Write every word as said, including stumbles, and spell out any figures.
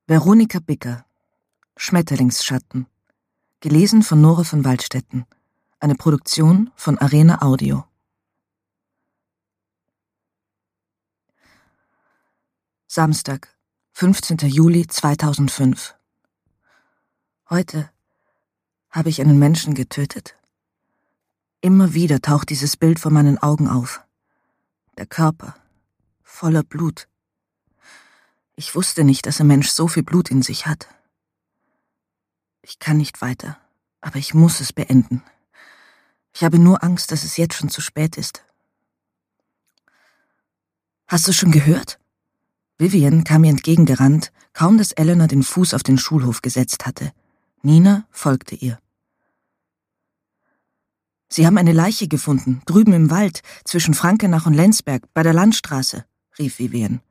Veronika Bicker, Schmetterlingsschatten. Gelesen von Nora von Waldstetten. Eine Produktion von Arena Audio. Samstag, fünfzehnten Juli zweitausendfünf. Heute habe ich einen Menschen getötet. Immer wieder taucht dieses Bild vor meinen Augen auf. Der Körper, voller Blut. Ich wusste nicht, dass ein Mensch so viel Blut in sich hat. Ich kann nicht weiter, aber ich muss es beenden. Ich habe nur Angst, dass es jetzt schon zu spät ist. Hast du schon gehört? Vivian kam mir entgegengerannt, kaum dass Elena den Fuß auf den Schulhof gesetzt hatte. Nina folgte ihr. Sie haben eine Leiche gefunden, drüben im Wald, zwischen Frankenach und Lenzberg, bei der Landstraße, rief Vivian.